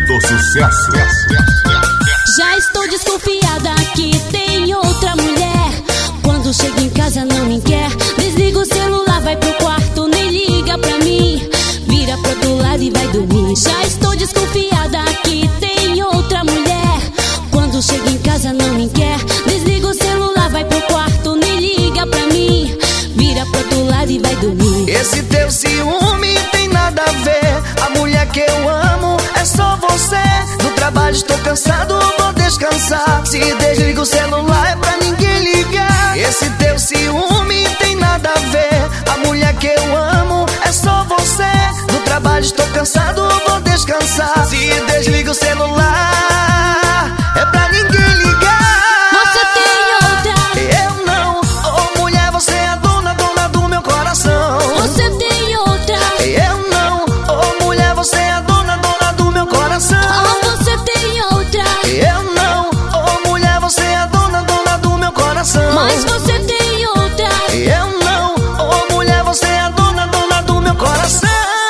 do sucesso. Já estou desconfiada que tem outra mulher. Quando chega em casa não me quer. Desliga o celular, vai pro quarto, nem liga pra mim. Vira pro outro lado e vai dormir. Já estou desconfiada que tem outra mulher. Quando chega em casa não me quer. Desliga o celular, vai pro quarto, nem liga pra mim. Vira pro outro lado e vai dormir. Esse teu ciúme tem nada a ver. A mulher que eu amo é só você. No trabalho estou cansado, vou descansar. Se desliga o celular é pra ninguém ligar. Esse teu ciúme tem nada a ver. A mulher que eu amo é só você. No trabalho estou cansado, vou descansar. Se desliga o celular é pra ninguém ligar. Você tem outra, Eu não. Oh mulher, você é a dona do meu coração. você tem outra, Eu não. Oh mulher, você é a dona do meu coração. oh, você tem outra. Eu não. Oh mulher, você é a dona do meu coração. Mas você tem outra. Eu não. Oh mulher, você é a dona do meu coração.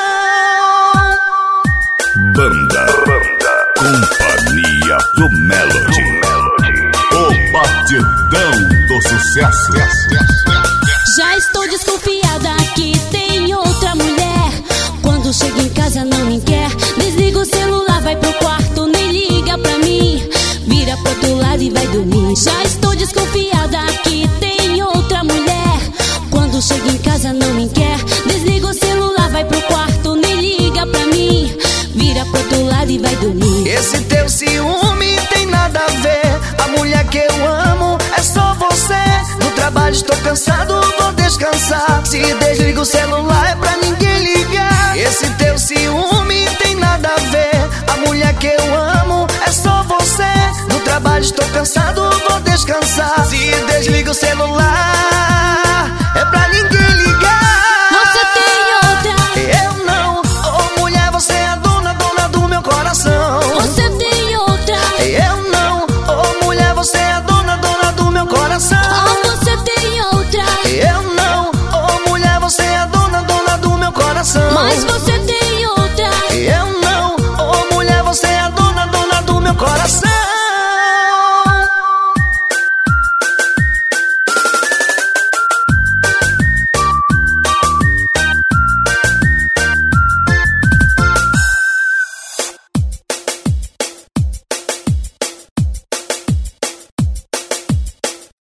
Banda Companhia do Melody, o batidão do sucesso. Já estou desconfiada que tem outra mulher. Quando chega em casa não me quer. Desliga o celular, vai pro quarto, nem liga pra mim. Vira pro outro lado e vai dormir. Já estou desconfiada que tem outra mulher. Quando chega em casa não me quer. Desliga o celular, vai pro quarto, nem liga pra mim. Vira pro outro lado e vai dormir. Esse teu ciúme tem nada a ver. A mulher que eu amo é só você. No trabalho estou cansado, vou descansar. Se desliga o celular é pra ninguém ligar. Esse teu ciúme tem nada a ver. A mulher que eu amo é só você. No trabalho estou cansado, vou descansar. Se desliga o celular